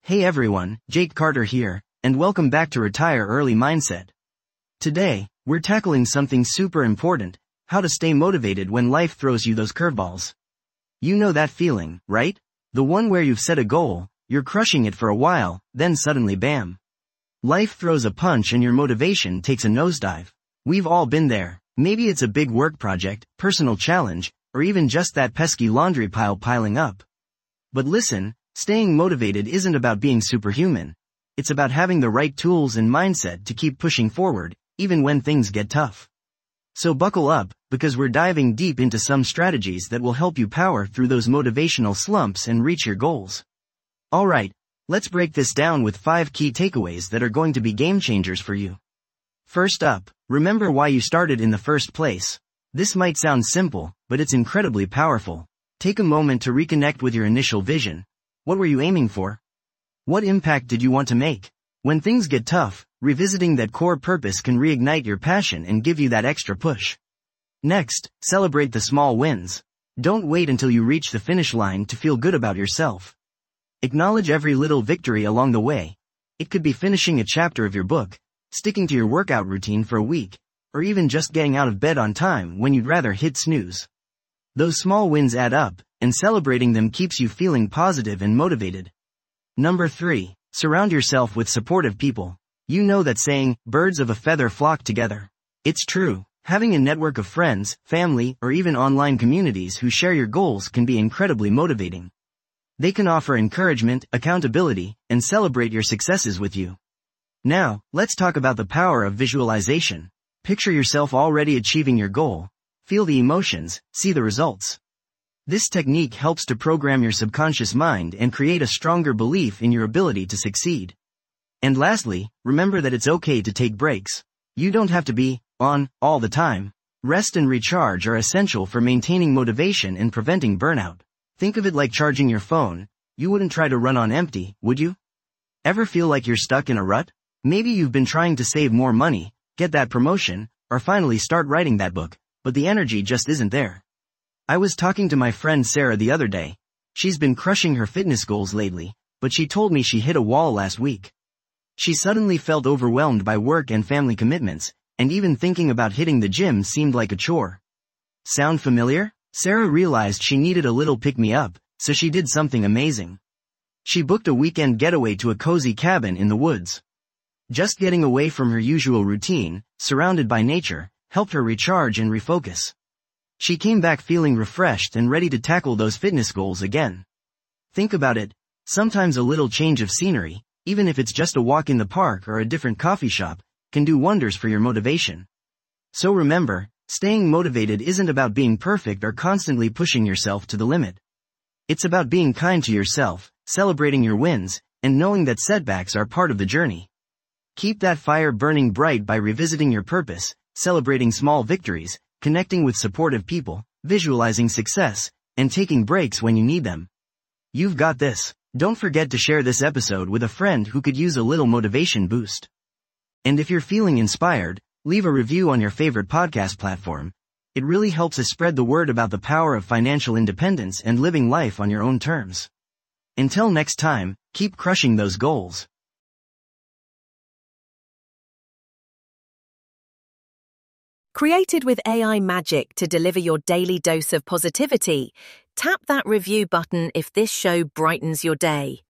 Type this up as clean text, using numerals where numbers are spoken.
Hey everyone, Jake Carter here, and welcome back to Retire Early Mindset. Today, we're tackling something super important: how to stay motivated when life throws you those curveballs. You know that feeling, right? The one where you've set a goal, you're crushing it for a while, then suddenly bam. Life throws a punch and your motivation takes a nosedive. We've all been there. Maybe it's a big work project, personal challenge, or even just that pesky laundry pile piling up. But listen, staying motivated isn't about being superhuman. It's about having the right tools and mindset to keep pushing forward, even when things get tough. So buckle up, because we're diving deep into some strategies that will help you power through those motivational slumps and reach your goals. Alright, let's break this down with 5 key takeaways that are going to be game changers for you. First up, remember why you started in the first place. This might sound simple, but it's incredibly powerful. Take a moment to reconnect with your initial vision. What were you aiming for? What impact did you want to make? When things get tough, revisiting that core purpose can reignite your passion and give you that extra push. Next, celebrate the small wins. Don't wait until you reach the finish line to feel good about yourself. Acknowledge every little victory along the way. It could be finishing a chapter of your book, sticking to your workout routine for a week, or even just getting out of bed on time when you'd rather hit snooze. Those small wins add up, and celebrating them keeps you feeling positive and motivated. Number 3. Surround yourself with supportive people. You know that saying, birds of a feather flock together. It's true. Having a network of friends, family, or even online communities who share your goals can be incredibly motivating. They can offer encouragement, accountability, and celebrate your successes with you. Now, let's talk about the power of visualization. Picture yourself already achieving your goal. Feel the emotions, see the results. This technique helps to program your subconscious mind and create a stronger belief in your ability to succeed. And lastly, remember that it's okay to take breaks. You don't have to be on all the time. Rest and recharge are essential for maintaining motivation and preventing burnout. Think of it like charging your phone. You wouldn't try to run on empty, would you? Ever feel like you're stuck in a rut? Maybe you've been trying to save more money, get that promotion, or finally start writing that book, but the energy just isn't there. I was talking to my friend Sarah the other day. She's been crushing her fitness goals lately, but she told me she hit a wall last week. She suddenly felt overwhelmed by work and family commitments, and even thinking about hitting the gym seemed like a chore. Sound familiar? Sarah realized she needed a little pick-me-up, so she did something amazing. She booked a weekend getaway to a cozy cabin in the woods. Just getting away from her usual routine, surrounded by nature, helped her recharge and refocus. She came back feeling refreshed and ready to tackle those fitness goals again. Think about it, sometimes a little change of scenery, even if it's just a walk in the park or a different coffee shop, can do wonders for your motivation. So remember, staying motivated isn't about being perfect or constantly pushing yourself to the limit. It's about being kind to yourself, celebrating your wins, and knowing that setbacks are part of the journey. Keep that fire burning bright by revisiting your purpose, celebrating small victories, connecting with supportive people, visualizing success, and taking breaks when you need them. You've got this. Don't forget to share this episode with a friend who could use a little motivation boost. And if you're feeling inspired, leave a review on your favorite podcast platform. It really helps us spread the word about the power of financial independence and living life on your own terms. Until next time, keep crushing those goals. Created with AI magic to deliver your daily dose of positivity, tap that review button if this show brightens your day.